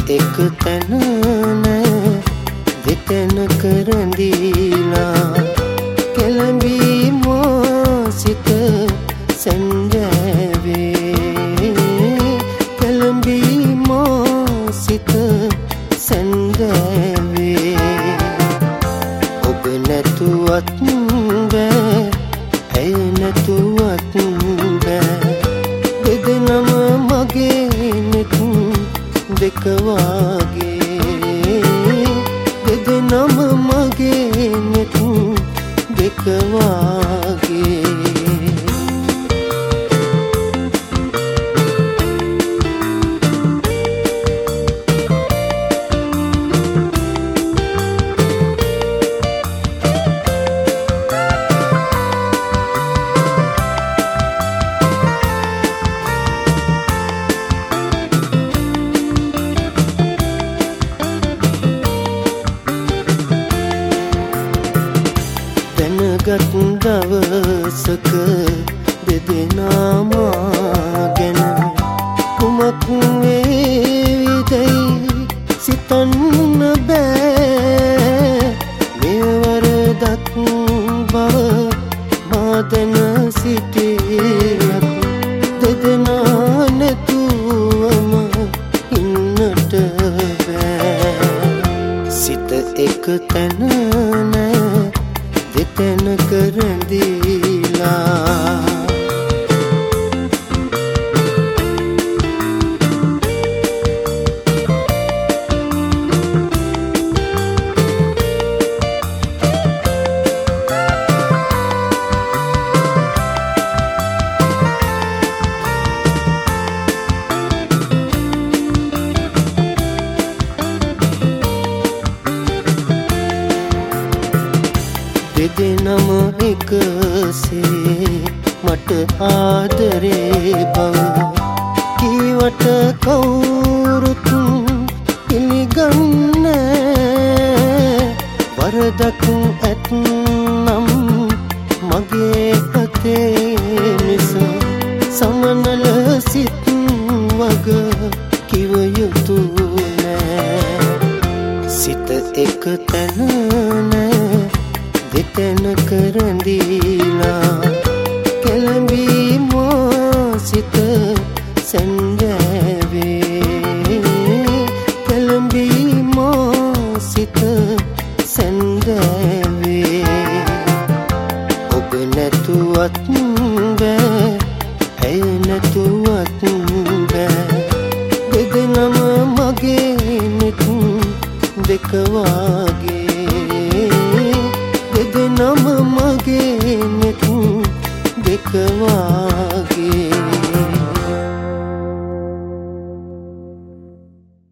එක තැන නෑ දෙතැන කරදීලා කෙළඹීමෝ සිත සැන්දෑවේ කෙළඹීමෝ සිත සැන්දෑවේ ඔබ නැතුවත් බෑ ඇය නැතුවත් බෑ දෙදෙනම මගේ නෙත් දෙක වාගේ දෙදෙනම මගේ නෙත් දෙක වාගේ ගත් දවසක දෙදෙනාම ගැන කුමක් වේවිදැයි සිතන්න බෑ මෙවරදක් බව මා දැන සිටියත් දෙදෙනා නැතුවම ඉන්නට බෑ සිත එක තැන නෑ දෙතැන කරදීලා දෙදෙනම එකසේ මට ආදරේ බව කීවට කවුරුත් පිළිගන්නේ වරදක් ඇත්නම් මගේ අතේ මිස සමනල සිත් වග කිව යුතු නෑ සිත එක තැන නෑ දෙතැන කරදීලා කෙළඹීමෝ සිත සැන්දෑවේ කෙළඹීමෝ සිත සැන්දෑවේ ඔබ නැතුවත් බෑ ඇය නැතුවත් බෑ දෙදෙනම මගේ නෙත් දෙක වාගේ